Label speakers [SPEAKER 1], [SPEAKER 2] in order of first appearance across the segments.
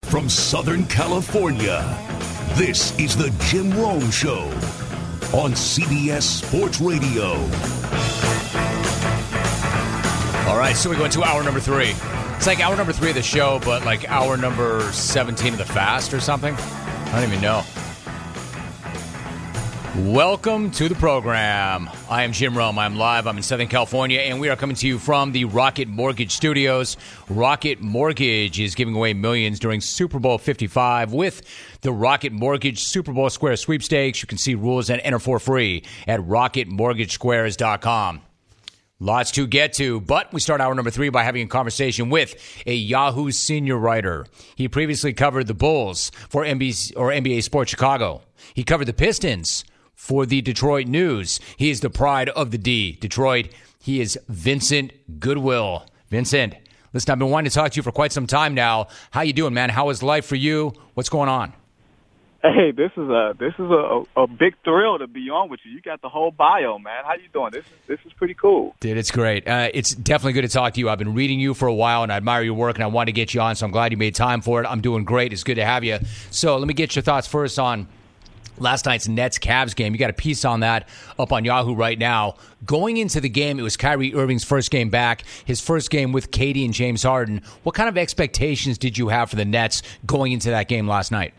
[SPEAKER 1] from Southern California, this is the Jim Rome Show on CBS Sports Radio.
[SPEAKER 2] All right, so we go into hour number 3. It's like hour number 3 of the show, but like hour number 17 of the fast or something. I don't even know. Welcome to the program. I am Jim Rome. I'm live. I'm in Southern California, and we are coming to you from the Rocket Mortgage Studios. Rocket Mortgage is giving away millions during Super Bowl 55 with the Rocket Mortgage Super Bowl Square Sweepstakes. You can see rules and enter for free at rocketmortgagesquares.com. Lots to get to, but we start hour number 3 by having a conversation with a Yahoo senior writer. He previously covered the Bulls for NBA Sports Chicago. He covered the Pistons for the Detroit News. He is the pride of the D, Detroit. He is Vincent Goodwill. Vincent, listen, I've been wanting to talk to you for quite some time now. How you doing, man? How is life for you? What's going on?
[SPEAKER 3] Hey, this is a big thrill to be on with you. You got the whole bio, man. How you doing? This is pretty cool.
[SPEAKER 2] Dude, it's great. It's definitely good to talk to you. I've been reading you for a while, and I admire your work, and I wanted to get you on, so I'm glad you made time for it. I'm doing great. It's good to have you. So let me get your thoughts first on last night's Nets-Cavs game. You got a piece on that up on Yahoo right now. Going into the game, it was Kyrie Irving's first game back, his first game with KD and James Harden. What kind of expectations did you have for the Nets going into that game last night?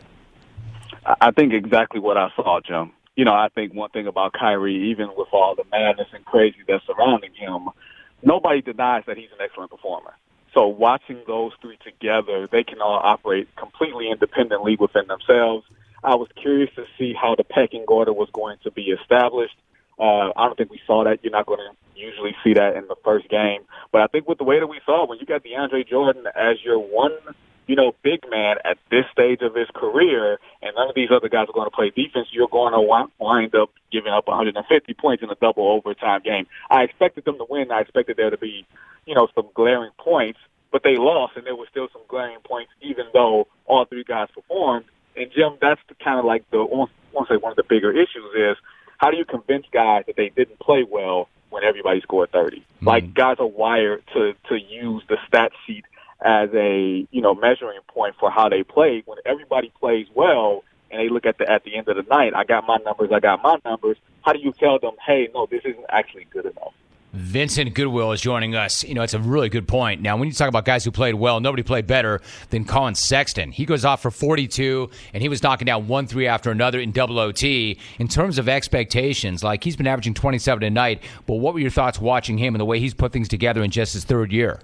[SPEAKER 3] I think exactly what I saw, Jim. You know, I think one thing about Kyrie, even with all the madness and crazy that's surrounding him, nobody denies that he's an excellent performer. So watching those three together, they can all operate completely independently within themselves. I was curious to see how the pecking order was going to be established. I don't think we saw that. You're not going to usually see that in the first game. But I think with the way that we saw, when you got DeAndre Jordan as your one, big man at this stage of his career, and none of these other guys are going to play defense, you're going to wind up giving up 150 points in a double overtime game. I expected them to win. I expected there to be, some glaring points, but they lost, and there were still some glaring points, even though all three guys performed. And, Jim, that's kind of like I want to say one of the bigger issues is how do you convince guys that they didn't play well when everybody scored 30? Mm-hmm. Like, guys are wired to use the stat sheet as a, measuring point for how they play. When everybody plays well and they look at the end of the night, I got my numbers. How do you tell them, hey, no, this isn't actually good enough?
[SPEAKER 2] Vincent Goodwill is joining us. It's a really good point. Now, when you talk about guys who played well, nobody played better than Colin Sexton. He goes off for 42, and he was knocking down 1 3 after another in double OT. In terms of expectations, like he's been averaging 27 a night, but what were your thoughts watching him and the way he's put things together in just his third year?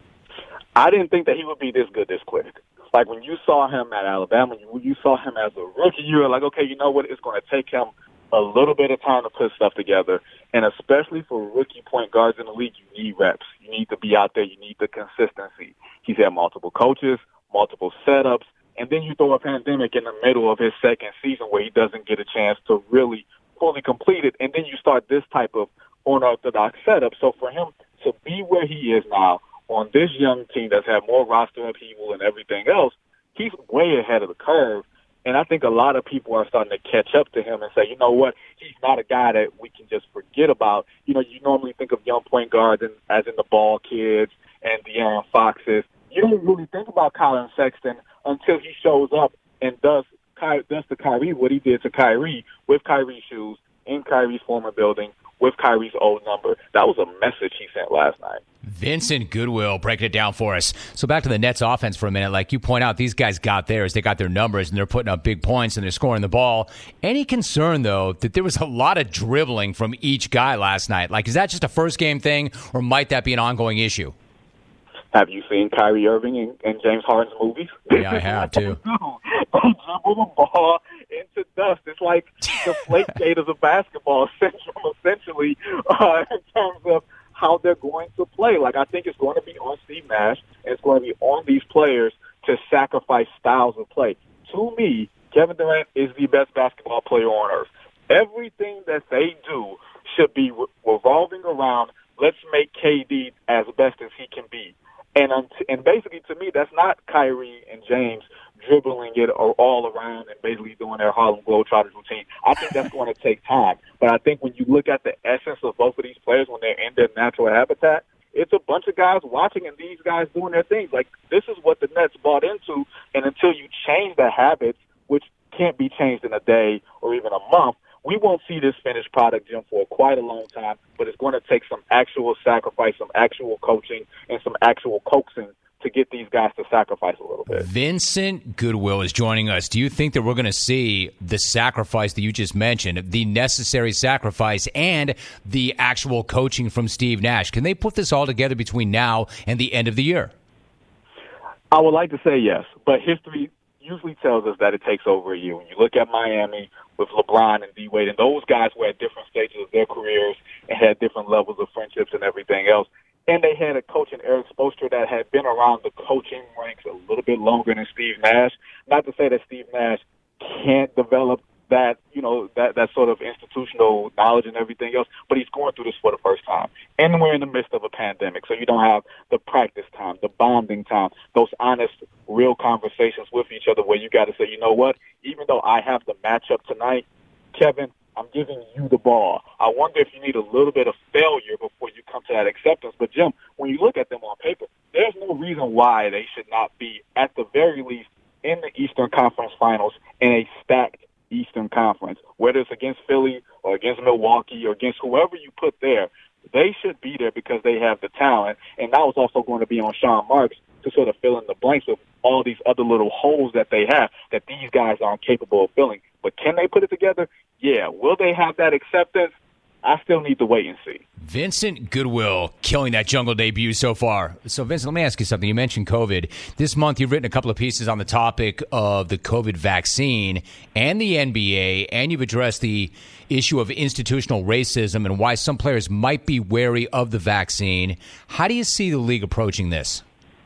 [SPEAKER 3] I didn't think that he would be this good this quick. Like when you saw him at Alabama, you saw him as a rookie, you were like, okay, you know what, it's going to take him a little bit of time to put stuff together. And especially for rookie point guards in the league, you need reps. You need to be out there. You need the consistency. He's had multiple coaches, multiple setups, and then you throw a pandemic in the middle of his second season where he doesn't get a chance to really fully complete it, and then you start this type of unorthodox setup. So for him to be where he is now on this young team that's had more roster upheaval and everything else, he's way ahead of the curve. And I think a lot of people are starting to catch up to him and say, you know what, he's not a guy that we can just forget about. You normally think of young point guards as in the Ball kids and De'Aaron Foxes. You don't really think about Colin Sexton until he shows up and does to Kyrie what he did to Kyrie with Kyrie's shoes, in Kyrie's former building, with Kyrie's old number. That was a message he sent last night.
[SPEAKER 2] Vincent Goodwill breaking it down for us. So back to the Nets offense for a minute. Like you point out, these guys got theirs. They got their numbers, and they're putting up big points, and they're scoring the ball. Any concern, though, that there was a lot of dribbling from each guy last night? Like, is that just a first-game thing, or might that be an ongoing issue?
[SPEAKER 3] Have you seen Kyrie Irving and James Harden's movies?
[SPEAKER 2] Yeah, I have, too.
[SPEAKER 3] They dribble the ball into dust. It's like the Flake-Gate of the basketball, essentially, in terms of how they're going to play. Like, I think it's going to be on Steve Nash, and it's going to be on these players to sacrifice styles of play. To me, Kevin Durant is the best basketball player on earth. Everything that they do should be revolving around, let's make KD as best as he can be. And basically, to me, that's not Kyrie and James dribbling it all around and basically doing their Harlem Globetrotters routine. I think that's going to take time. But I think when you look at the essence of both of these players when they're in their natural habitat, It's a bunch of guys watching and these guys doing their things. Like, this is what the Nets bought into, and until you change the habits, which can't be changed in a day or even a month, we won't see this finished product, Jim, for quite a long time, but it's going to take some actual sacrifice, some actual coaching, and some actual coaxing to get these guys to sacrifice a little bit.
[SPEAKER 2] Vincent Goodwill is joining us. Do you think that we're going to see the sacrifice that you just mentioned, the necessary sacrifice, and the actual coaching from Steve Nash? Can they put this all together between now and the end of the year?
[SPEAKER 3] I would like to say yes, but history usually tells us that it takes over a year. When you look at Miami with LeBron and D-Wade, and those guys were at different stages of their careers and had different levels of friendships and everything else. And they had a coach in Eric Spoelstra that had been around the coaching ranks a little bit longer than Steve Nash. Not to say that Steve Nash can't develop that, that sort of institutional knowledge and everything else, but he's going through this for the first time. And we're in the midst of a pandemic, so you don't have the practice time, the bonding time, those honest, real conversations with each other where you got to say, you know what, even though I have the matchup tonight, Kevin, I'm giving you the ball. I wonder if you need a little bit of failure before you come to that acceptance. But, Jim, when you look at them on paper, there's no reason why they should not be, at the very least, in the Eastern Conference Finals in a stacked Eastern Conference. Whether it's against Philly or against Milwaukee or against whoever you put there, they should be there because they have the talent. And that was also going to be on Sean Marks to sort of fill in the blanks of all these other little holes that they have that these guys aren't capable of filling. But can they put it together? Yeah. Will they have that acceptance? I still need to wait and see.
[SPEAKER 2] Vincent Goodwill killing that Jungle debut so far. So, Vincent, let me ask you something. You mentioned COVID. This month you've written a couple of pieces on the topic of the COVID vaccine and the NBA, and you've addressed the issue of institutional racism and why some players might be wary of the vaccine. How do you see the league approaching this?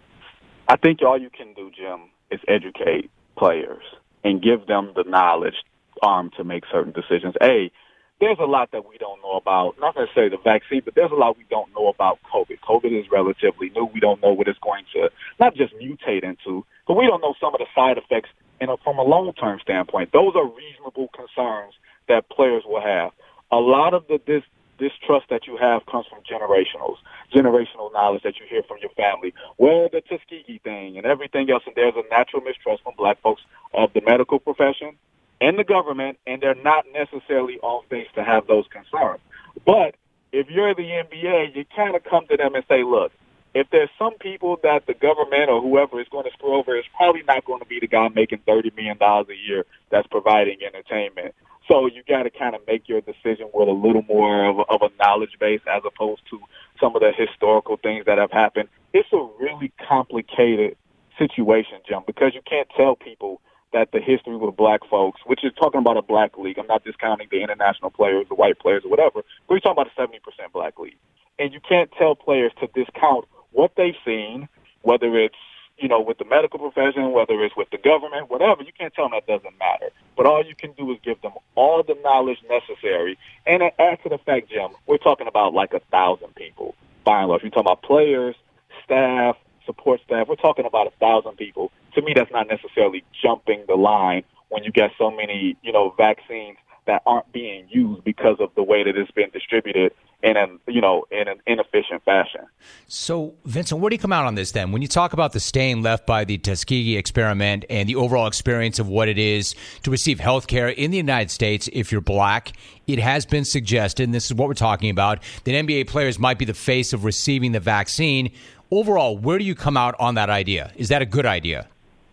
[SPEAKER 3] I think all you can do, Jim, is educate players and give them the knowledge to make certain decisions. There's a lot that we don't know about, not necessarily the vaccine, but there's a lot we don't know about COVID. COVID is relatively new. We don't know what it's going to not just mutate into, but we don't know some of the side effects from a long-term standpoint. Those are reasonable concerns that players will have. A lot of the distrust that you have comes from generational knowledge that you hear from your family. Well, the Tuskegee thing and everything else, and there's a natural mistrust from black folks of the medical profession and the government, and they're not necessarily off base to have those concerns. But if you're the NBA, you kind of come to them and say, look, if there's some people that the government or whoever is going to screw over, it's probably not going to be the guy making $30 million a year that's providing entertainment. So you got to kind of make your decision with a little more of a knowledge base as opposed to some of the historical things that have happened. It's a really complicated situation, Jim, because you can't tell people that the history with black folks, which is talking about a black league, I'm not discounting the international players, the white players or whatever, but we're talking about a 70% black league. And you can't tell players to discount what they've seen, whether it's, with the medical profession, whether it's with the government, whatever. You can't tell them that doesn't matter. But all you can do is give them all the knowledge necessary. And add to the fact, Jim, we're talking about like 1,000 people, by and large. We're talking about players, staff, support staff. We're talking about 1,000 people. To me, that's not necessarily jumping the line when you get so many, vaccines that aren't being used because of the way that it's been distributed in an inefficient fashion.
[SPEAKER 2] So, Vincent, where do you come out on this then? When you talk about the stain left by the Tuskegee experiment and the overall experience of what it is to receive health care in the United States if you're black, it has been suggested, and this is what we're talking about, that NBA players might be the face of receiving the vaccine. Overall, where do you come out on that idea? Is that a good idea?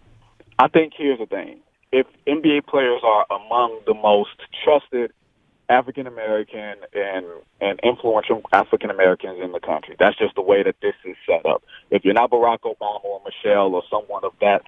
[SPEAKER 3] I think here's the thing. If NBA players are among the most trusted African-American and influential African-Americans in the country, that's just the way that this is set up. If you're not Barack Obama or Michelle or someone of that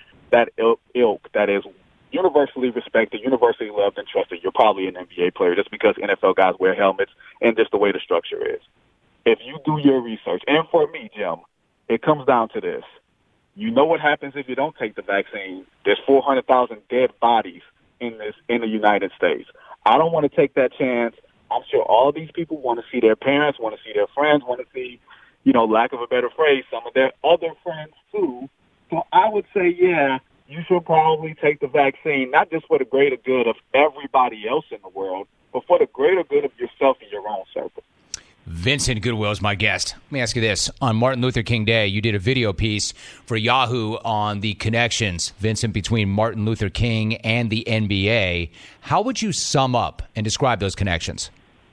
[SPEAKER 3] ilk that is universally respected, universally loved and trusted, you're probably an NBA player just because NFL guys wear helmets and just the way the structure is. If you do your research, and for me, Jim, it comes down to this. You know what happens if you don't take the vaccine. There's 400,000 dead bodies in the United States. I don't want to take that chance. I'm sure all these people want to see their parents, want to see their friends, want to see, lack of a better phrase, some of their other friends too. So I would say, yeah, you should probably take the vaccine, not just for the greater good of everybody else in the world, but for the greater good of yourself and your own circle.
[SPEAKER 2] Vincent Goodwill is my guest. Let me ask you this. On Martin Luther King Day, you did a video piece for Yahoo on the connections, Vincent, between Martin Luther King and the NBA. How would you sum up and describe those connections?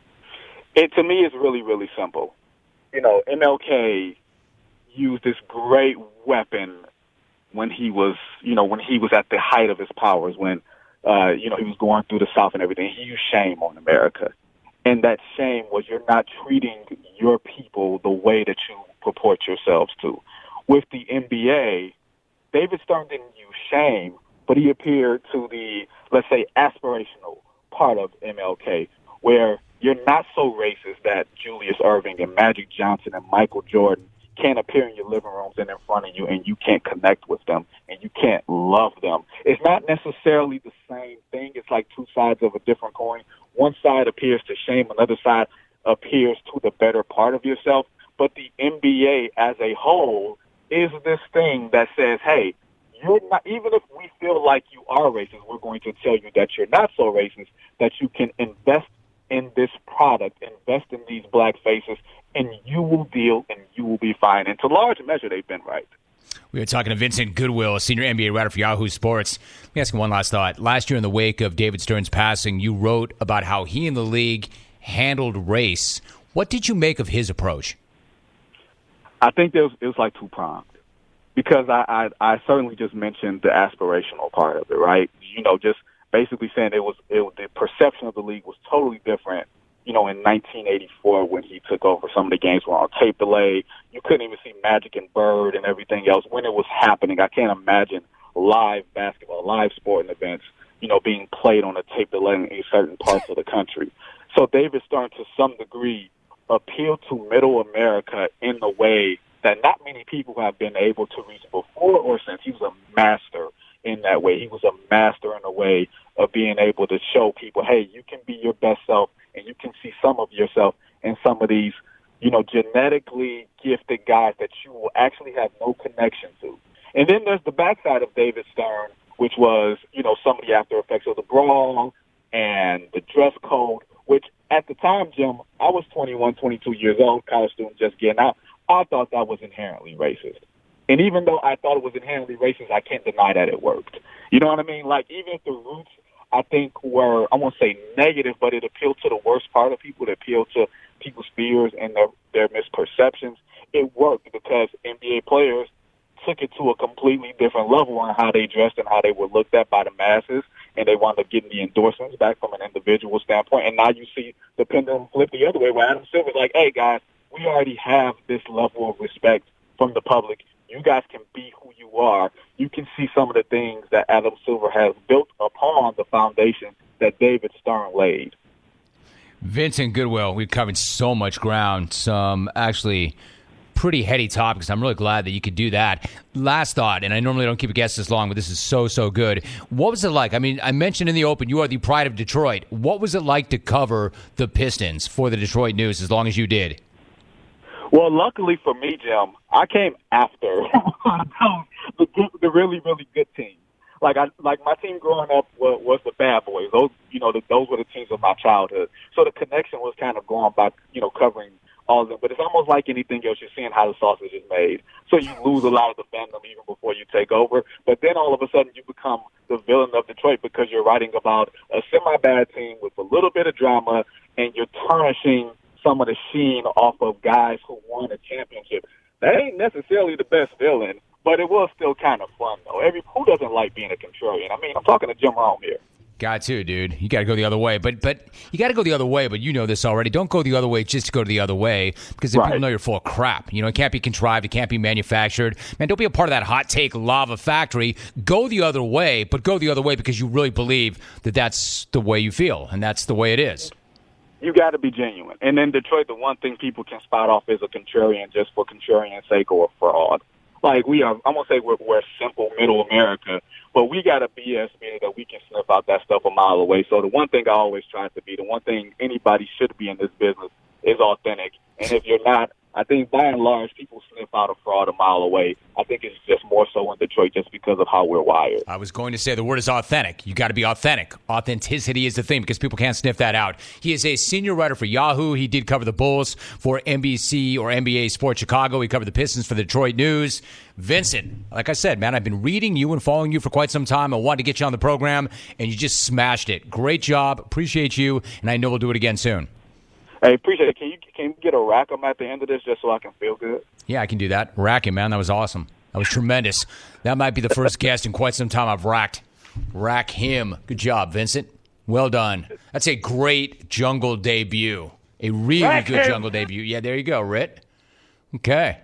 [SPEAKER 3] To me, it's really, really simple. MLK used this great weapon when he was at the height of his powers, when, he was going through the South and everything. He used shame on America. And that shame was you're not treating your people the way that you purport yourselves to. With the NBA, David Stern didn't use shame, but he appeared to the, let's say, aspirational part of MLK, where you're not so racist that Julius Erving and Magic Johnson and Michael Jordan can't appear in your living rooms and in front of you, and you can't connect with them, and you can't love them. It's not necessarily the same thing. It's like two sides of a different coin. One side appears to shame, another side appears to the better part of yourself. But the NBA as a whole is this thing that says, hey, you're not, even if we feel like you are racist, we're going to tell you that you're not so racist, that you can invest in this product, invest in these black faces, and you will deal and you will be fine. And to large measure, they've been right.
[SPEAKER 2] We were talking to Vincent Goodwill, a senior NBA writer for Yahoo Sports. Let me ask you one last thought. Last year, in the wake of David Stern's passing, you wrote about how he and the league handled race. What did you make of his approach?
[SPEAKER 3] I think it was like two-pronged, because I certainly just mentioned the aspirational part of it, right? Just basically saying the perception of the league was totally different. In 1984 when he took over, some of the games were on tape delay. You couldn't even see Magic and Bird and everything else when it was happening. I can't imagine live basketball, live sporting events, being played on a tape delay in certain parts of the country. So David Stern, to some degree, appealed to middle America in the way that not many people have been able to reach before or since. He was a master in that way. He was a master in a way of being able to show people, hey, you can be your best self, and you can see some of yourself in some of these, genetically gifted guys that you will actually have no connection to. And then there's the backside of David Stern, which was, some of the after effects of the brawl and the dress code, which at the time, Jim, I was 21, 22 years old, college student just getting out. I thought that was inherently racist. And even though I thought it was inherently racist, I can't deny that it worked. You know what I mean? Like, even if the roots, I think, were, I won't say negative, but it appealed to the worst part of people. It appealed to people's fears and their misperceptions. It worked because NBA players took it to a completely different level on how they dressed and how they were looked at by the masses, and they wound up getting the endorsements back from an individual standpoint. And now you see the pendulum flip the other way, where Adam Silver's like, hey, guys, we already have this level of respect from the public. You guys can be who you are. You can see some of the things that Adam Silver has built upon the foundation that David Stern laid.
[SPEAKER 2] Vincent Goodwill, we've covered so much ground, some actually pretty heady topics. I'm really glad that you could do that. Last thought, and I normally don't keep a guest this long, but this is so good. What was it like? I mean, I mentioned in the open, you are the pride of Detroit. What was it like to cover the Pistons for the Detroit News as long as you did?
[SPEAKER 3] Well, luckily for me, Jim, I came after the really, really good teams. Like my team growing up was the Bad Boys. Those were the teams of my childhood. So the connection was kind of going by, covering all of them. But it's almost like anything else. You're seeing how the sausage is made. So you lose a lot of the fandom even before you take over. But then all of a sudden you become the villain of Detroit because you're writing about a semi-bad team with a little bit of drama, and you're tarnishing some of the sheen off of guys who won a championship. That ain't necessarily the best villain, but it was still kind of fun, though. Who doesn't like being a contrarian? I mean, I'm talking to Jim Rome here.
[SPEAKER 2] Got to, dude. You got to go the other way. But you got to go the other way, but you know this already. Don't go the other way just to go to the other way, because then people know you're full of crap. It can't be contrived. It can't be manufactured. Man, don't be a part of that hot take lava factory. Go the other way, but go the other way because you really believe that that's the way you feel, and that's the way it is.
[SPEAKER 3] You got to be genuine. And in Detroit, the one thing people can spot off is a contrarian just for contrarian's sake or a fraud. Like, I'm going to say we're simple middle America, but we got a BS meter that we can sniff out that stuff a mile away. So the one thing I always try to be, the one thing anybody should be in this business is authentic. And if you're not, I think by and large, people sniff out a fraud a mile away. I think it's just more so in Detroit just because of how we're wired.
[SPEAKER 2] I was going to say the word is authentic. You got to be authentic. Authenticity is the thing because people can't sniff that out. He is a senior writer for Yahoo. He did cover the Bulls for NBC or NBA Sports Chicago. He covered the Pistons for the Detroit News. Vincent, like I said, man, I've been reading you and following you for quite some time. I wanted to get you on the program, and you just smashed it. Great job. Appreciate you, and I know we'll do it again soon.
[SPEAKER 3] Hey, appreciate it. Can you get a rack 'em at the end of this just so I can feel good?
[SPEAKER 2] Yeah, I can do that. Rack him, man. That was awesome. That was tremendous. That might be the first guest in quite some time I've racked. Rack him. Good job, Vincent. Well done. That's a great jungle debut. A really good jungle debut. Yeah, there you go, Rit. Okay.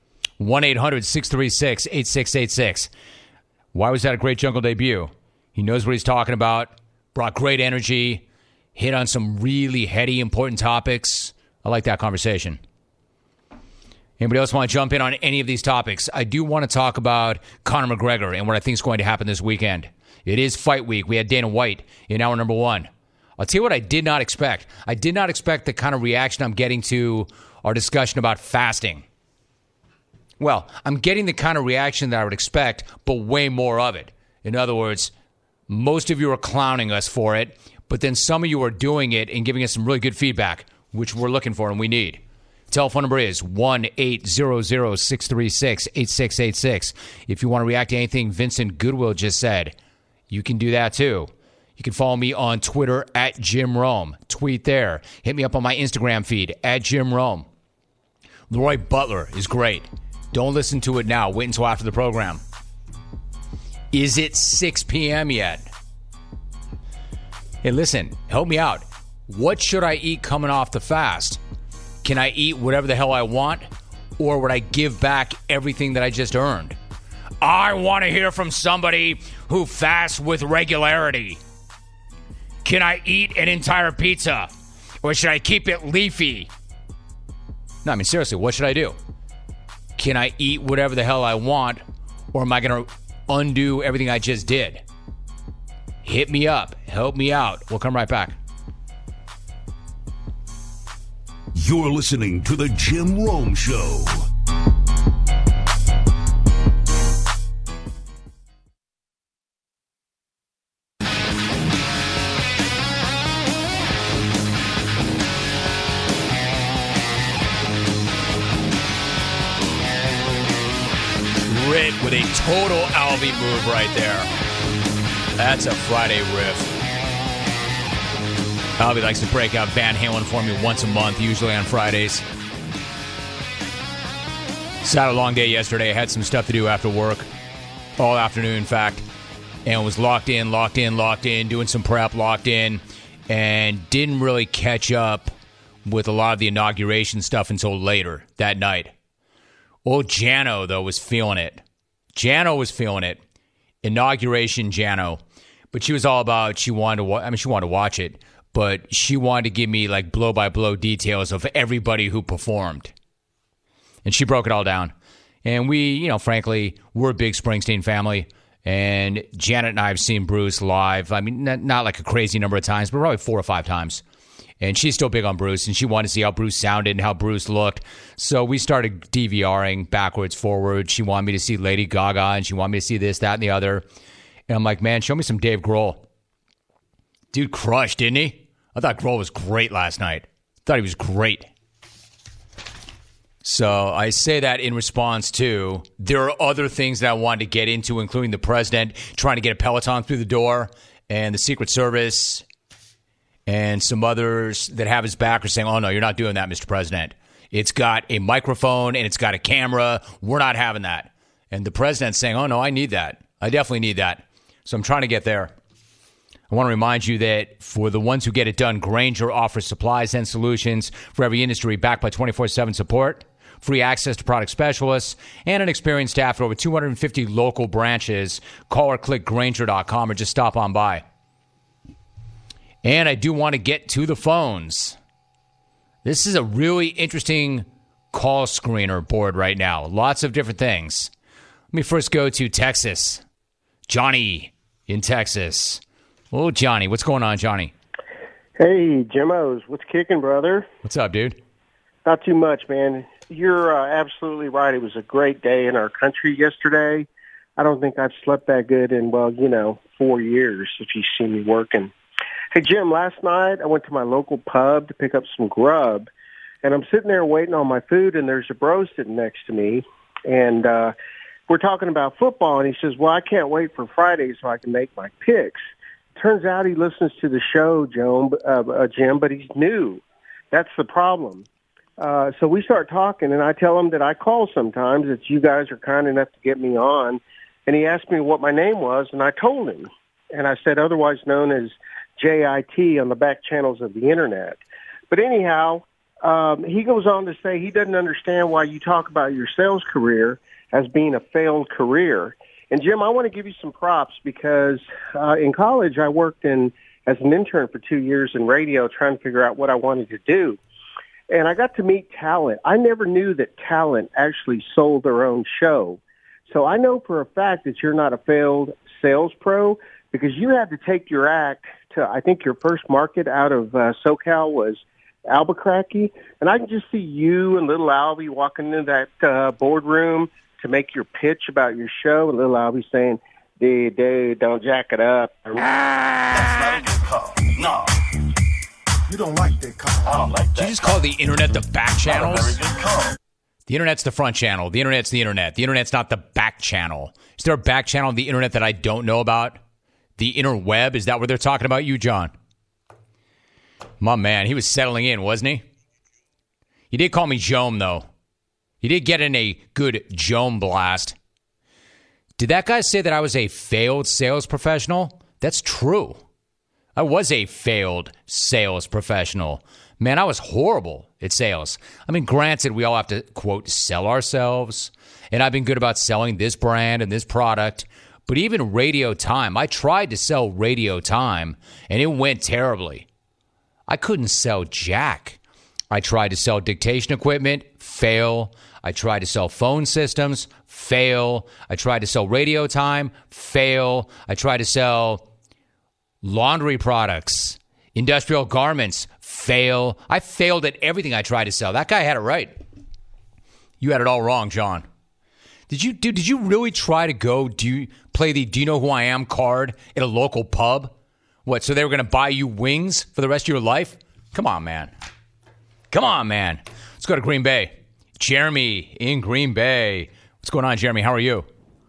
[SPEAKER 2] 1-800-636-8686. Why was that a great jungle debut? He knows what he's talking about. Brought great energy. Hit on some really heady, important topics. I like that conversation. Anybody else want to jump in on any of these topics? I do want to talk about Conor McGregor and what I think is going to happen this weekend. It is fight week. We had Dana White in hour number 1. I'll tell you what I did not expect. I did not expect the kind of reaction I'm getting to our discussion about fasting. Well, I'm getting the kind of reaction that I would expect, but way more of it. In other words, most of you are clowning us for it, but then some of you are doing it and giving us some really good feedback, which we're looking for and we need. Telephone number is 1-800-636-8686. If you want to react to anything Vincent Goodwill just said, you can do that too. You can follow me on Twitter at Jim Rome. Tweet there. Hit me up on my Instagram feed at Jim Rome. Leroy Butler is great. Don't listen to it now. Wait until after the program. Is it 6 p.m. yet? Hey, listen, help me out. What should I eat coming off the fast? Can I eat whatever the hell I want? Or would I give back everything that I just earned? I want to hear from somebody who fasts with regularity. Can I eat an entire pizza? Or should I keep it leafy? No, I mean, seriously, what should I do? Can I eat whatever the hell I want? Or am I going to undo everything I just did? Hit me up. Help me out. We'll come right back.
[SPEAKER 1] You're listening to The Jim Rome Show.
[SPEAKER 2] Rit with a total Alvy move right there. That's a Friday riff. Alvy likes to break out Van Halen for me once a month, usually on Fridays. Had a long day yesterday. I had some stuff to do after work. All afternoon, in fact. And was locked in, doing some prep, locked in. And didn't really catch up with a lot of the inauguration stuff until later that night. Old Jano, though, was feeling it. Jano was feeling it. Inauguration Jano. But she was all about, she wanted to watch it, but she wanted to give me like blow-by-blow details of everybody who performed. And she broke it all down. And we, frankly, we're a big Springsteen family. And Janet and I have seen Bruce live. I mean, not like a crazy number of times, but probably 4 or 5 times. And she's still big on Bruce, and she wanted to see how Bruce sounded and how Bruce looked. So we started DVRing backwards, forward. She wanted me to see Lady Gaga, and she wanted me to see this, that, and the other. And I'm like, man, show me some Dave Grohl. Dude crushed, didn't he? I thought Grohl was great last night. I thought he was great. So I say that in response to, there are other things that I wanted to get into, including the president trying to get a Peloton through the door, and the Secret Service, and some others that have his back are saying, oh, no, you're not doing that, Mr. President. It's got a microphone and it's got a camera. We're not having that. And the president's saying, oh, no, I need that. I definitely need that. So I'm trying to get there. I want to remind you that for the ones who get it done, Grainger offers supplies and solutions for every industry backed by 24/7 support, free access to product specialists, and an experienced staff at over 250 local branches. Call or click Grainger.com or just stop on by. And I do want to get to the phones. This is a really interesting call screener board right now. Lots of different things. Let me first go to Texas. Johnny in Texas. Oh, Johnny. What's going on, Johnny?
[SPEAKER 4] Hey, Jimmos. What's kicking, brother?
[SPEAKER 2] What's up, dude?
[SPEAKER 4] Not too much, man. you're absolutely right. It was a great day in our country yesterday. I don't think I've slept that good in, 4 years if you've seen me working. Hey, Jim, last night I went to my local pub to pick up some grub, and I'm sitting there waiting on my food, and there's a bro sitting next to me, and we're talking about football, and he says, well, I can't wait for Friday so I can make my picks. Turns out he listens to the show, Jim, but he's new. That's the problem. So we start talking, and I tell him that I call sometimes, that you guys are kind enough to get me on. And he asked me what my name was, and I told him. And I said, otherwise known as JIT on the back channels of the Internet. But anyhow, he goes on to say he doesn't understand why you talk about your sales career as being a failed career. And, Jim, I want to give you some props because in college I worked as an intern for 2 years in radio trying to figure out what I wanted to do. And I got to meet talent. I never knew that talent actually sold their own show. So I know for a fact that you're not a failed sales pro because you had to take your act to, I think your first market out of SoCal was Albuquerque. And I can just see you and little Albie walking into that boardroom to make your pitch about your show. And little Albie saying, dude, don't jack it up.
[SPEAKER 5] That's not a good call. No. You don't like that call. I don't like that.
[SPEAKER 2] Did you just call the Internet the back channels?
[SPEAKER 5] Not a very good call.
[SPEAKER 2] The Internet's the front channel. The Internet's the Internet. The Internet's not the back channel. Is there a back channel of the Internet that I don't know about? The interweb? Is that what they're talking about, you, John? My man, he was settling in, wasn't he? You did call me Jome, though. You did get in a good Jome blast. Did that guy say that I was a failed sales professional? That's true. I was a failed sales professional. Man, I was horrible at sales. I mean, granted, we all have to, quote, sell ourselves. And I've been good about selling this brand and this product. But even radio time, I tried to sell radio time, and it went terribly. I couldn't sell jack. I tried to sell dictation equipment, fail. I tried to sell phone systems, fail. I tried to sell radio time, fail. I tried to sell laundry products, industrial garments, fail. I failed at everything I tried to sell. That guy had it right. You had it all wrong, John. Did you really try to play the Do You Know Who I Am card at a local pub? What, so they were going to buy you wings for the rest of your life? Come on, man. Come on, man. Let's go to Green Bay. Jeremy in Green Bay. What's going on, Jeremy? How are you?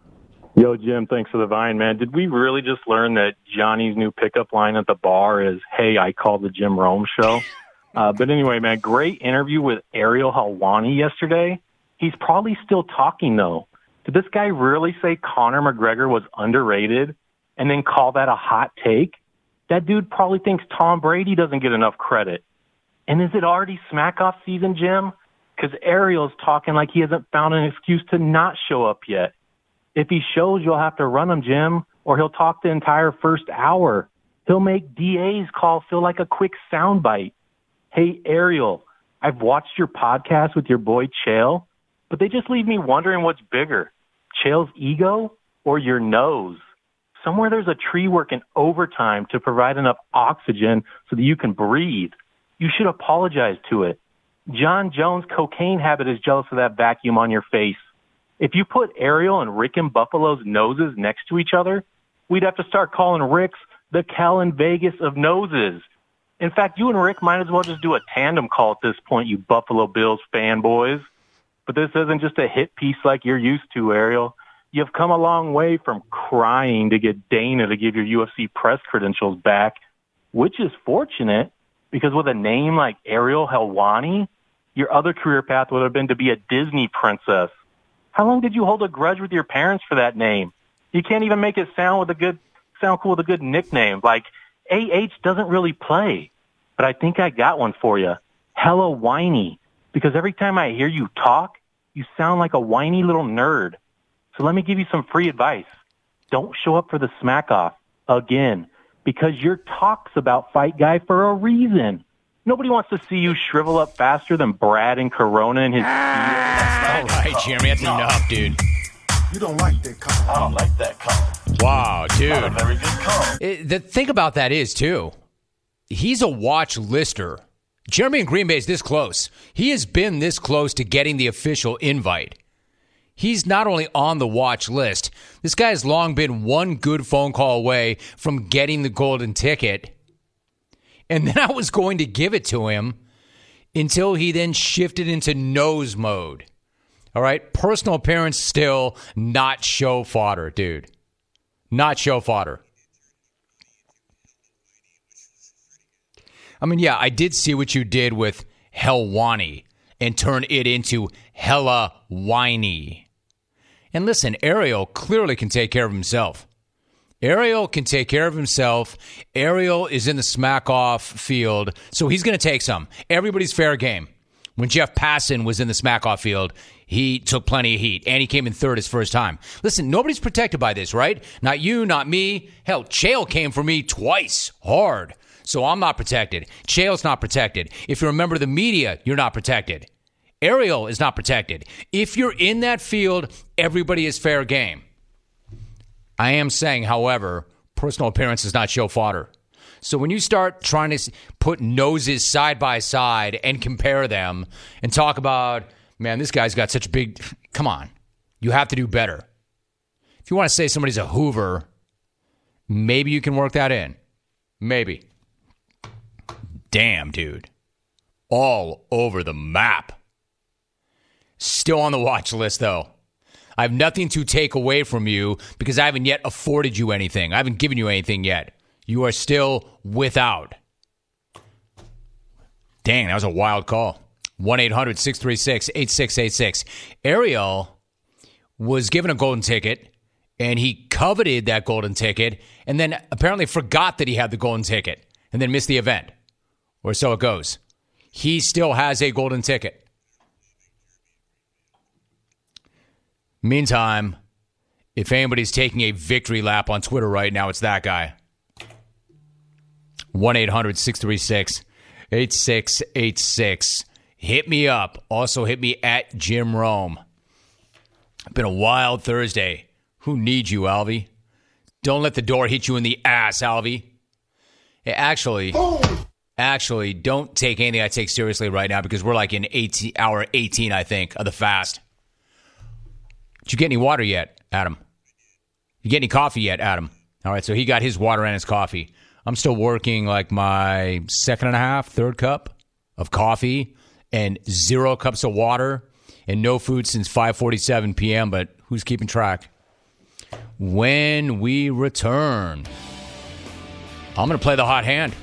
[SPEAKER 6] Yo, Jim, thanks for the vine, man. Did we really just learn that Johnny's new pickup line at the bar is, hey, I called the Jim Rome show? But anyway, man, great interview with Ariel Helwani yesterday. He's probably still talking, though. Did this guy really say Conor McGregor was underrated and then call that a hot take? That dude probably thinks Tom Brady doesn't get enough credit. And is it already smack-off season, Jim? Because Ariel's talking like he hasn't found an excuse to not show up yet. If he shows, you'll have to run him, Jim, or he'll talk the entire first hour. He'll make DA's call feel like a quick soundbite. Hey, Ariel, I've watched your podcast with your boy Chael, but they just leave me wondering what's bigger, Chael's ego or your nose? Somewhere there's a tree working overtime to provide enough oxygen so that you can breathe. You should apologize to it. John Jones' cocaine habit is jealous of that vacuum on your face. If you put Ariel and Rick and Buffalo's noses next to each other, we'd have to start calling Rick's the Cal Vegas of noses. In fact, you and Rick might as well just do a tandem call at this point, you Buffalo Bills fanboys. But this isn't just a hit piece like you're used to, Ariel. You've come a long way from crying to get Dana to give your UFC press credentials back, which is fortunate because with a name like Ariel Helwani, your other career path would have been to be a Disney princess. How long did you hold a grudge with your parents for that name? You can't even make it sound cool with a good nickname. Like, AH doesn't really play, but I think I got one for you. Hella whiny, because every time I hear you talk, you sound like a whiny little nerd. So let me give you some free advice. Don't show up for the smack-off again, because your talk's about Fight Guy for a reason. Nobody wants to see you shrivel up faster than Brad and Corona in his...
[SPEAKER 2] All right, Jeremy, that's enough, dude.
[SPEAKER 5] You don't like that call.
[SPEAKER 7] I don't like that call.
[SPEAKER 2] Wow, dude.
[SPEAKER 7] Not a very good call.
[SPEAKER 2] The thing about that is, too, he's a watch lister. Jeremy in Green Bay is this close. He has been this close to getting the official invite. He's not only on the watch list, this guy has long been one good phone call away from getting the golden ticket. And then I was going to give it to him until he then shifted into nose mode. All right? Personal appearance still not show fodder, dude. Not show fodder. I mean, yeah, I did see what you did with Helwani and turn it into Hella Whiny. And listen, Ariel clearly can take care of himself. Ariel can take care of himself. Ariel is in the smack-off field, so he's going to take some. Everybody's fair game. When Jeff Passan was in the smack-off field, he took plenty of heat, and he came in third his first time. Listen, nobody's protected by this, right? Not you, not me. Hell, Chael came for me twice, hard. So I'm not protected. Chael's not protected. If you're a member of the media, you're not protected. Ariel is not protected. If you're in that field, everybody is fair game. I am saying, however, personal appearance is not show fodder. So when you start trying to put noses side by side and compare them and talk about, man, this guy's got such a big... Come on. You have to do better. If you want to say somebody's a Hoover, maybe you can work that in. Maybe. Damn, dude. All over the map. Still on the watch list, though. I have nothing to take away from you because I haven't yet afforded you anything. I haven't given you anything yet. You are still without. Dang, that was a wild call. 1-800-636-8686. Ariel was given a golden ticket, and he coveted that golden ticket, and then apparently forgot that he had the golden ticket, and then missed the event. Or so it goes. He still has a golden ticket. Meantime, if anybody's taking a victory lap on Twitter right now, it's that guy. 1-800-636-8686. Hit me up. Also hit me at Jim Rome. Been a wild Thursday. Who needs you, Alvy? Don't let the door hit you in the ass, Alvy. Hey, actually, don't take anything I take seriously right now because we're like in hour 18, I think, of the fast. Did you get any water yet, Adam? You get any coffee yet, Adam? All right, so he got his water and his coffee. I'm still working like my second and a half, third cup of coffee and 0 cups of water and no food since 5:47 p.m., but who's keeping track? When we return, I'm going to play the hot hand.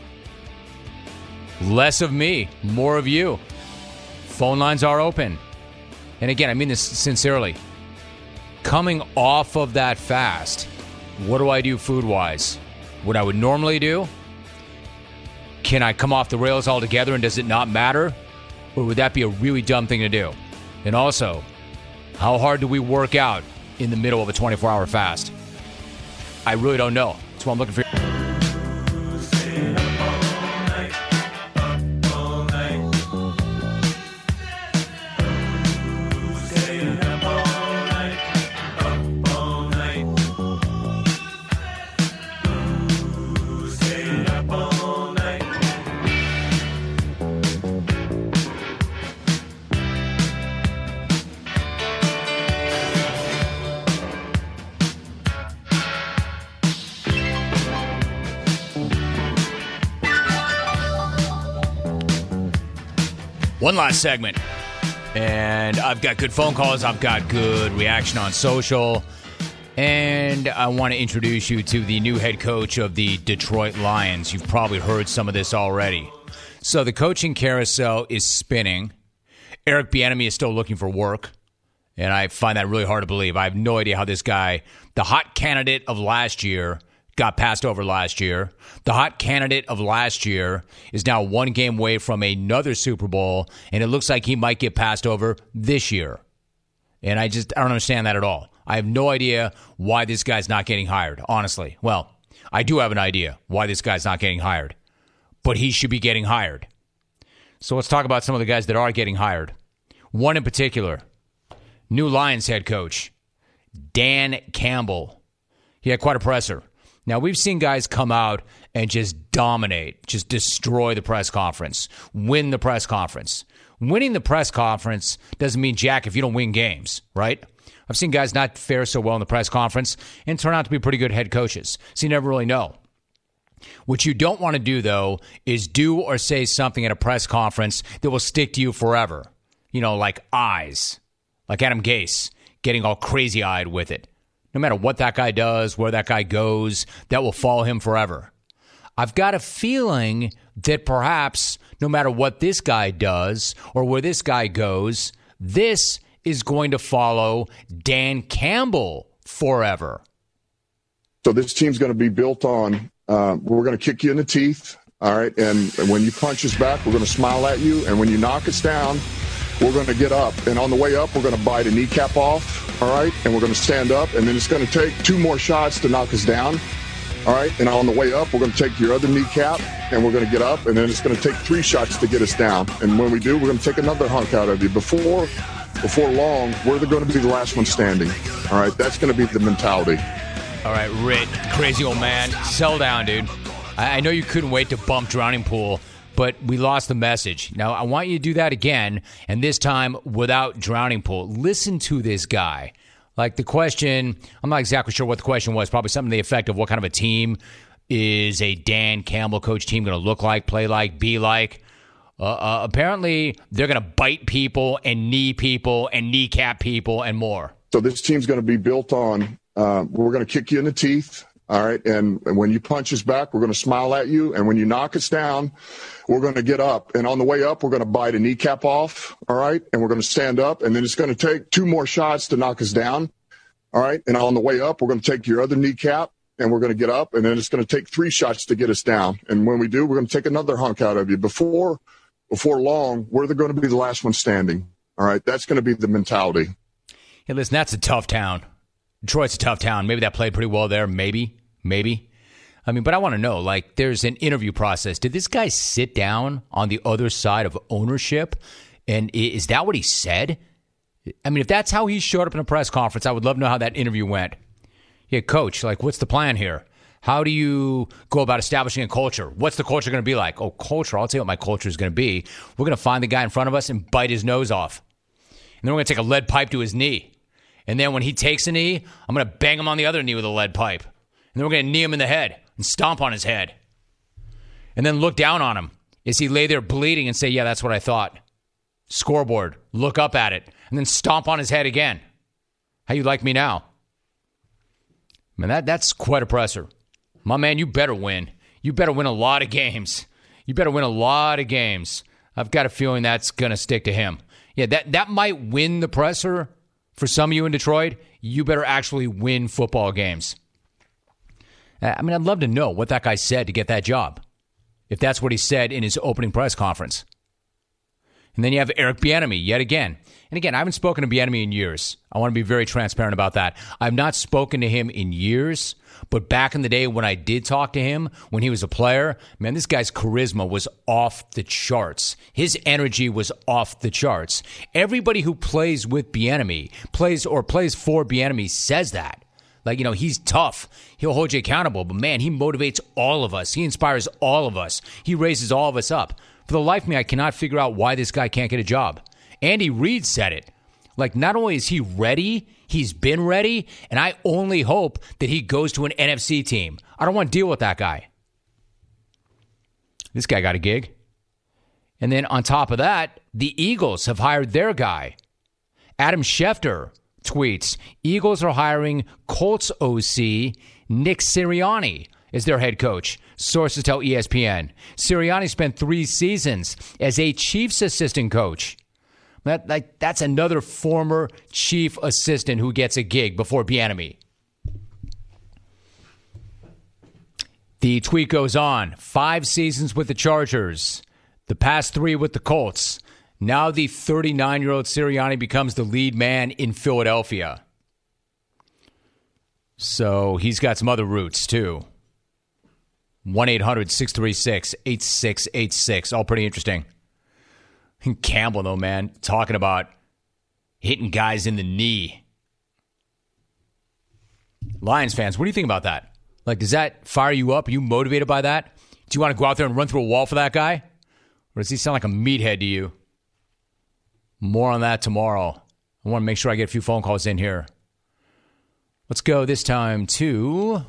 [SPEAKER 2] Less of me, more of you. Phone lines are open. And again, I mean this sincerely. Coming off of that fast, what do I do food-wise? What I would normally do? Can I come off the rails altogether and does it not matter? Or would that be a really dumb thing to do? And also, how hard do we work out in the middle of a 24-hour fast? I really don't know. That's what I'm looking for. One last segment, and I've got good phone calls, I've got good reaction on social, and I want to introduce you to the new head coach of the Detroit Lions. You've probably heard some of this already. So the coaching carousel is spinning. Eric Bieniemy is still looking for work, and I find that really hard to believe. I have no idea how this guy, the hot candidate of last year, got passed over last year. The hot candidate of last year is now one game away from another Super Bowl, and it looks like he might get passed over this year. And I don't understand that at all. I have no idea why this guy's not getting hired, honestly. Well, I do have an idea why this guy's not getting hired, but he should be getting hired. So let's talk about some of the guys that are getting hired. One in particular, new Lions head coach, Dan Campbell. He had quite a presser. Now, we've seen guys come out and just dominate, just destroy the press conference, win the press conference. Winning the press conference doesn't mean jack if you don't win games, right? I've seen guys not fare so well in the press conference and turn out to be pretty good head coaches, so you never really know. What you don't want to do, though, is do or say something at a press conference that will stick to you forever. You know, like eyes, like Adam Gase getting all crazy-eyed with it. No matter what that guy does, where that guy goes, that will follow him forever. I've got a feeling that perhaps no matter what this guy does or where this guy goes, this is going to follow Dan Campbell forever.
[SPEAKER 7] So this team's going to be built on, we're going to kick you in the teeth, all right? And when you punch us back, we're going to smile at you. And when you knock us down, we're going to get up. And on the way up, we're going to bite a kneecap off, all right? And we're going to stand up. And then it's going to take 2 more shots to knock us down, all right? And on the way up, we're going to take your other kneecap, and we're going to get up. And then it's going to take 3 shots to get us down. And when we do, we're going to take another hunk out of you. Before long, we're going to be the last one standing, all right? That's going to be the mentality.
[SPEAKER 2] All right, Rit, crazy old man, settle down, dude. I know you couldn't wait to bump Drowning Pool, but we lost the message. Now, I want you to do that again, and this time without Drowning Pool. Listen to this guy. Like the question, I'm not exactly sure what the question was, probably something to the effect of what kind of a team is a Dan Campbell coach team going to look like, play like, be like. Apparently, they're going to bite people and knee people and kneecap people and more.
[SPEAKER 7] So this team's going to be built on, we're going to kick you in the teeth, all right? And when you punch us back, we're going to smile at you. And when you knock us down, we're going to get up. And on the way up, we're going to bite a kneecap off, all right? And we're going to stand up. And then it's going to take 2 more shots to knock us down, all right? And on the way up, we're going to take your other kneecap, and we're going to get up. And then it's going to take 3 shots to get us down. And when we do, we're going to take another hunk out of you. Before long, we're going to be the last one standing, all right? That's going to be the mentality.
[SPEAKER 2] Hey, listen, that's a tough town. Detroit's a tough town. Maybe that played pretty well there. Maybe. I mean, but I want to know, like, there's an interview process. Did this guy sit down on the other side of ownership? And is that what he said? I mean, if that's how he showed up in a press conference, I would love to know how that interview went. Yeah, coach, like, what's the plan here? How do you go about establishing a culture? What's the culture going to be like? Oh, culture. I'll tell you what my culture is going to be. We're going to find the guy in front of us and bite his nose off. And then we're going to take a lead pipe to his knee. And then when he takes a knee, I'm going to bang him on the other knee with a lead pipe. And then we're going to knee him in the head and stomp on his head. And then look down on him as he lay there bleeding and say, yeah, that's what I thought. Scoreboard. Look up at it. And then stomp on his head again. How you like me now? Man, that's quite a presser. My man, you better win. You better win a lot of games. I've got a feeling that's going to stick to him. Yeah, that might win the presser for some of you in Detroit. You better actually win football games. I mean, I'd love to know what that guy said to get that job, if that's what he said in his opening press conference. And then you have Eric Bieniemy yet again. And again, I haven't spoken to Bieniemy in years. I want to be very transparent about that. I've not spoken to him in years, but back in the day when I did talk to him, when he was a player, man, this guy's charisma was off the charts. His energy was off the charts. Everybody who plays with Bieniemy, plays for Bieniemy, says that. Like, you know, he's tough. He'll hold you accountable. But, man, he motivates all of us. He inspires all of us. He raises all of us up. For the life of me, I cannot figure out why this guy can't get a job. Andy Reid said it. Like, not only is he ready, he's been ready, and I only hope that he goes to an NFC team. I don't want to deal with that guy. This guy got a gig. And then on top of that, the Eagles have hired their guy. Adam Schefter tweets, Eagles are hiring Colts OC Nick Sirianni as their head coach. Sources tell ESPN. Sirianni spent 3 seasons as a Chiefs assistant coach. That's another former chief assistant who gets a gig before Bieniemy. The tweet goes on. 5 seasons with the Chargers. The past 3 with the Colts. Now the 39-year-old Sirianni becomes the lead man in Philadelphia. So he's got some other roots, too. 1-800-636-8686. All pretty interesting. And Campbell, though, man, talking about hitting guys in the knee. Lions fans, what do you think about that? Like, does that fire you up? Are you motivated by that? Do you want to go out there and run through a wall for that guy? Or does he sound like a meathead to you? More on that tomorrow. I want to make sure I get a few phone calls in here. Let's go this time to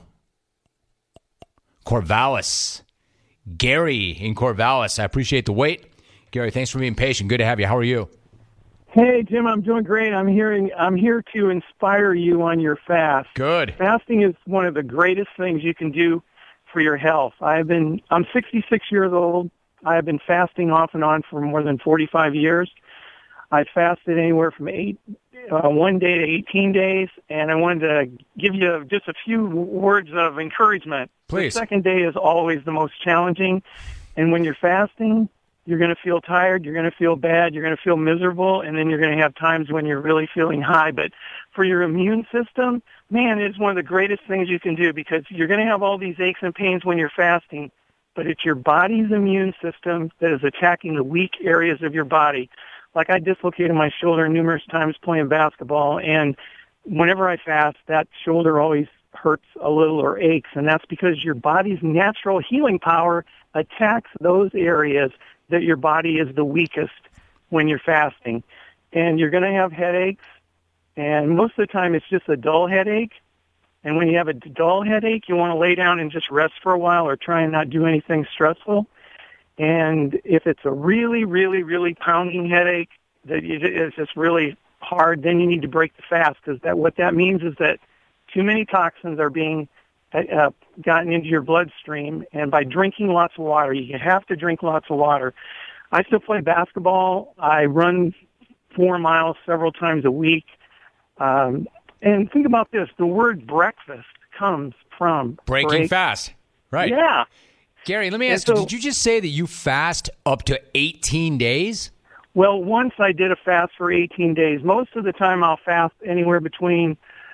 [SPEAKER 2] Corvallis. Gary in Corvallis. I appreciate the wait. Gary, thanks for being patient. Good to have you. How are you?
[SPEAKER 8] Hey, Jim, I'm doing great. I'm here to inspire you on your fast.
[SPEAKER 2] Good.
[SPEAKER 8] Fasting is one of the greatest things you can do for your health. I'm 66 years old. I have been fasting off and on for more than 45 years. I fasted anywhere from 1 day to 18 days, and I wanted to give you just a few words of encouragement.
[SPEAKER 2] Please.
[SPEAKER 8] The second day is always the most challenging, and when you're fasting, you're going to feel tired, you're going to feel bad, you're going to feel miserable, and then you're going to have times when you're really feeling high. But for your immune system, man, it's one of the greatest things you can do, because you're going to have all these aches and pains when you're fasting, but it's your body's immune system that is attacking the weak areas of your body. Like, I dislocated my shoulder numerous times playing basketball, and whenever I fast, that shoulder always hurts a little or aches, and that's because your body's natural healing power attacks those areas that your body is the weakest when you're fasting. And you're going to have headaches, and most of the time it's just a dull headache. And when you have a dull headache, you want to lay down and just rest for a while or try and not do anything stressful. And if it's a really, really, really pounding headache that is just really hard, then you need to break the fast, because what that means is that too many toxins are being gotten into your bloodstream, and by drinking lots of water, you have to drink lots of water. I still play basketball. I run 4 miles several times a week. And think about this. The word breakfast comes from
[SPEAKER 2] breaking fast. Right.
[SPEAKER 8] Yeah.
[SPEAKER 2] Gary, let me ask you, did you just say that you fast up to 18 days?
[SPEAKER 8] Well, once I did a fast for 18 days. Most of the time I'll fast anywhere between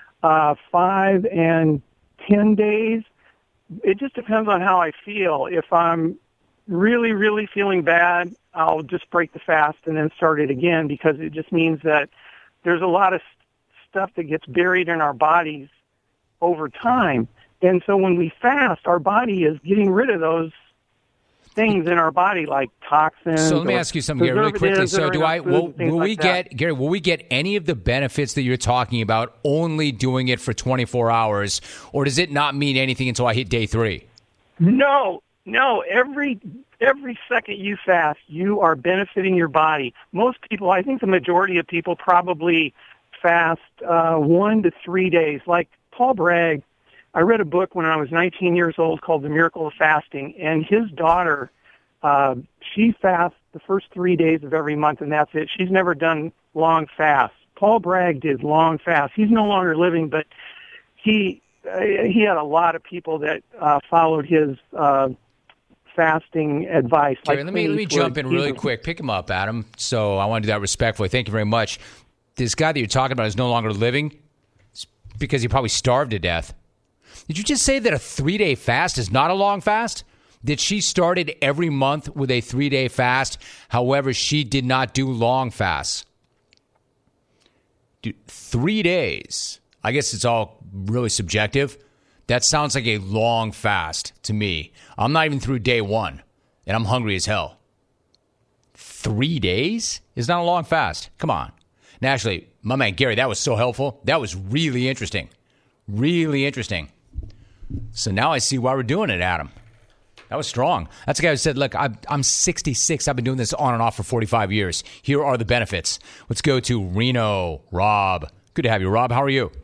[SPEAKER 8] 5 and 10 days. It just depends on how I feel. If I'm really, really feeling bad, I'll just break the fast and then start it again, because it just means that there's a lot of stuff that gets buried in our bodies over time. And so when we fast, our body is getting rid of those things in our body, like toxins.
[SPEAKER 2] So let me ask you something, Gary, really quickly. So will we get any of the benefits that you're talking about only doing it for 24 hours, or does it not mean anything until I hit day 3?
[SPEAKER 8] No. Every second you fast, you are benefiting your body. Most people, I think the majority of people, probably fast 1 to 3 days. Like Paul Bragg, I read a book when I was 19 years old called The Miracle of Fasting, and his daughter, she fasts the first 3 days of every month, and that's it. She's never done long fasts. Paul Bragg did long fasts. He's no longer living, but he had a lot of people that followed his fasting advice.
[SPEAKER 2] Gary, let me jump in really quick. Pick him up, Adam. So I want to do that respectfully. Thank you very much. This guy that you're talking about is no longer living because he probably starved to death. Did you just say that a 3-day fast is not a long fast? That she started every month with a 3-day fast. However, she did not do long fasts. Dude, 3 days. I guess it's all really subjective. That sounds like a long fast to me. I'm not even through day 1, and I'm hungry as hell. 3 days is not a long fast. Come on. Now, actually, my man Gary, that was so helpful. That was really interesting. Really interesting. So now I see why we're doing it, Adam. That was strong. That's the guy who said, look, I'm 66. I've been doing this on and off for 45 years. Here are the benefits. Let's go to Reno. Rob. Good to have you, Rob. How are you?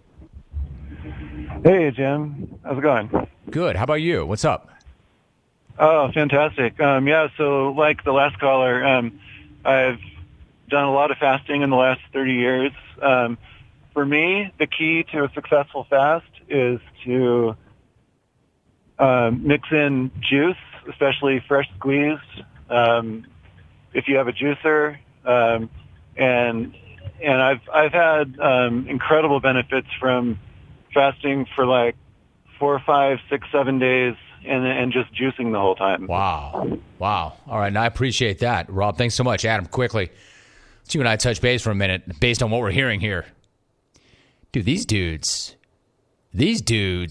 [SPEAKER 9] Hey, Jim. How's it going?
[SPEAKER 2] Good. How about you? What's up?
[SPEAKER 9] Oh, fantastic. So like the last caller, I've done a lot of fasting in the last 30 years. For me, the key to a successful fast is to mix in juice, especially fresh squeezed. If you have a juicer, and I've had incredible benefits from fasting for like 4, 5, 6, 7 days and just juicing the whole time.
[SPEAKER 2] Wow. All right. And I appreciate that, Rob. Thanks so much. Adam, quickly, let's you and I touch base for a minute based on what we're hearing here. Dude, these dudes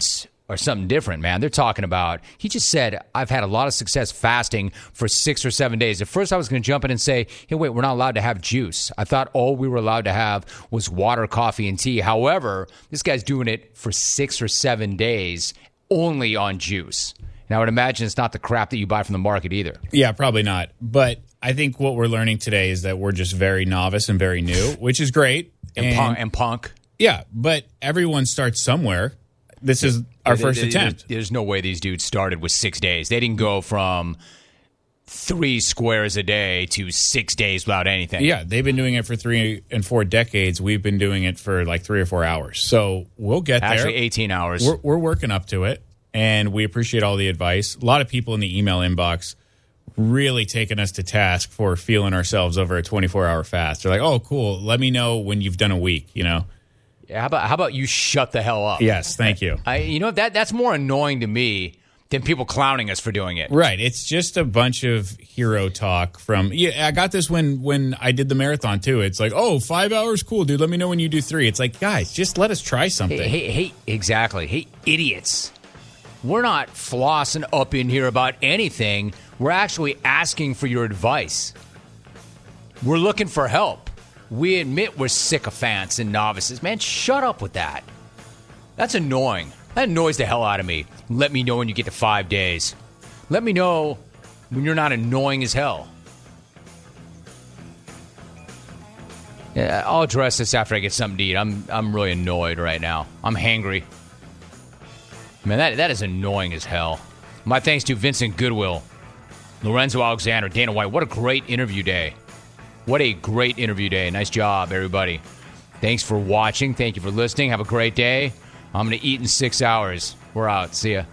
[SPEAKER 2] are something different, man. They're talking about, he just said, I've had a lot of success fasting for 6 or 7 days. At first, I was going to jump in and say, hey, wait, we're not allowed to have juice. I thought all we were allowed to have was water, coffee, and tea. However, this guy's doing it for 6 or 7 days only on juice. And I would imagine it's not the crap that you buy from the market either.
[SPEAKER 10] Yeah, probably not. But I think what we're learning today is that we're just very novice and very new, which is great.
[SPEAKER 2] And punk.
[SPEAKER 10] Yeah, but everyone starts somewhere. This is our first attempt.
[SPEAKER 2] There's no way these dudes started with 6 days. They didn't go from 3 squares a day to 6 days without anything.
[SPEAKER 10] Yeah, they've been doing it for 3 and 4 decades. We've been doing it for like 3 or 4 hours. So we'll get there.
[SPEAKER 2] Actually, 18 hours.
[SPEAKER 10] We're working up to it, and we appreciate all the advice. A lot of people in the email inbox really taking us to task for feeling ourselves over a 24-hour fast. They're like, oh, cool. Let me know when you've done a week, you know.
[SPEAKER 2] Yeah, how about you shut the hell up?
[SPEAKER 10] Yes, thank you.
[SPEAKER 2] That's more annoying to me than people clowning us for doing it.
[SPEAKER 10] Right. It's just a bunch of hero talk from... Yeah, I got this when I did the marathon, too. It's like, 5 hours? Cool, dude. Let me know when you do 3. It's like, guys, just let us try something.
[SPEAKER 2] Hey, exactly. Hey, idiots. We're not flossing up in here about anything. We're actually asking for your advice. We're looking for help. We admit we're sycophants and novices. Man, shut up with that. That's annoying. That annoys the hell out of me. Let me know when you get to 5 days. Let me know when you're not annoying as hell. Yeah, I'll address this after I get something to eat. I'm really annoyed right now. I'm hangry. Man, that is annoying as hell. My thanks to Vincent Goodwill, Lorenzo Alexander, Dana White. What a great interview day. What a great interview day. Nice job, everybody. Thanks for watching. Thank you for listening. Have a great day. I'm going to eat in 6 hours. We're out. See ya.